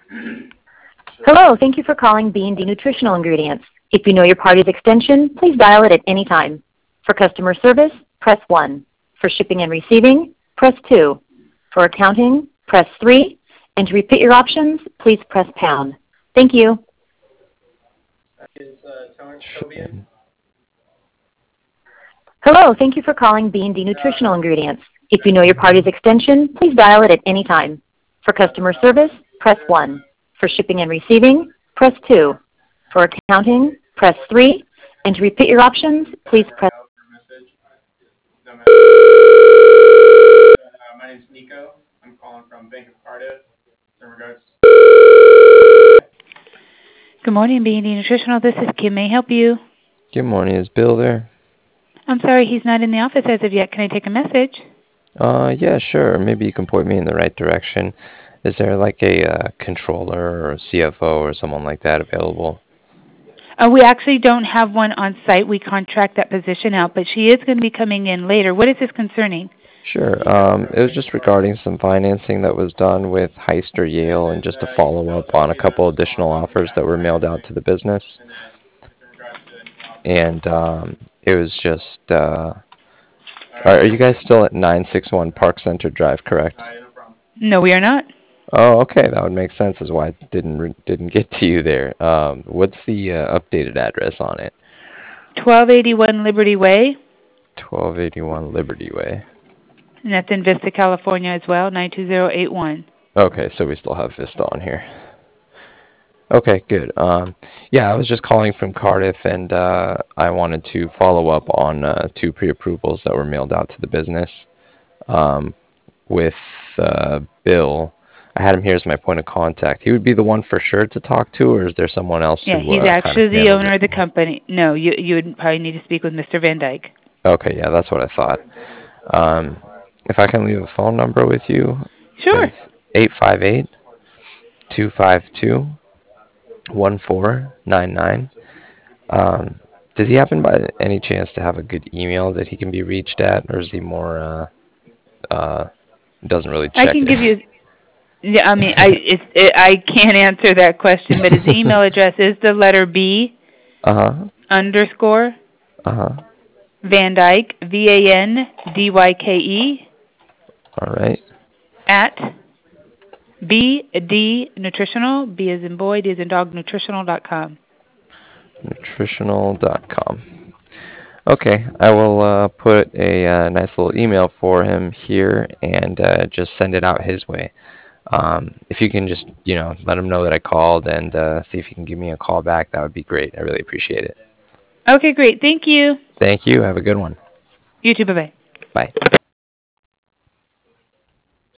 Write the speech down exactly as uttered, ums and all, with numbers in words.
Hello, thank you for calling B and D Nutritional Ingredients. If you know your party's extension, please dial it at any time. For customer service, press one. For shipping and receiving, press two. For accounting, press three. And to repeat your options, please press pound. Thank you. Is uh, Tony Tobian? Hello, thank you for calling B and D Nutritional Ingredients. If you know your party's extension, please dial it at any time. For customer service, press one. For shipping and receiving, press two. For accounting, press three. And to repeat your options, please press. Message. No message. Uh, my name's Nico. I'm calling from Bank of Cardiff. In regards. Good morning, B and D Nutritional. This is Kim. May I help you? Good morning. Is Bill there? I'm sorry, he's not in the office as of yet. Can I take a message? Uh, yeah, sure. Maybe you can point me in the right direction. Is there like a uh, controller or a C F O or someone like that available? Uh, we actually don't have one on site. We contract that position out, but she is going to be coming in later. What is this concerning? Sure. Um, it was just regarding some financing that was done with Heist or Yale and just to follow up on a couple additional offers that were mailed out to the business. And um, it was just, uh, are, are you guys still at nine six one Park Center Drive, correct? No, we are not. Oh, okay. That would make sense as why it didn't, re- didn't get to you there. Um, what's the uh, updated address on it? twelve eighty-one Liberty Way. twelve eighty-one Liberty Way. And that's in Vista, California as well, nine two zero eight one. Okay, so we still have Vista on here. Okay, good. Um, yeah, I was just calling from Cardiff, and uh, I wanted to follow up on uh, two pre-approvals that were mailed out to the business. Um, with uh, Bill, I had him here as my point of contact. He would be the one for sure to talk to, or is there someone else Yeah, who he's uh, actually kind of the owner it? of the company. No, you you would probably need to speak with Mister Van Dyke. Okay, yeah, that's what I thought. Um, if I can leave a phone number with you, sure. It's eight five eight, two five two, one four nine nine. Um, does he happen by any chance to have a good email that he can be reached at, or is he more, uh, uh, doesn't really check I can it? give you, yeah, I mean, I it's, it, I can't answer that question, but his email address is the letter B, uh-huh, underscore, uh-huh, Van Dyke, V A N D Y K E, all right, at B D Nutritional, B as in boy, D as in dog, nutritional dot com. nutritional dot com. Okay, I will uh, put a uh, nice little email for him here and uh, just send it out his way. Um, if you can just, you know, let him know that I called and uh, see if he can give me a call back, that would be great. I really appreciate it. Okay, great. Thank you. Thank you. Have a good one. You too. Bye-bye. Bye.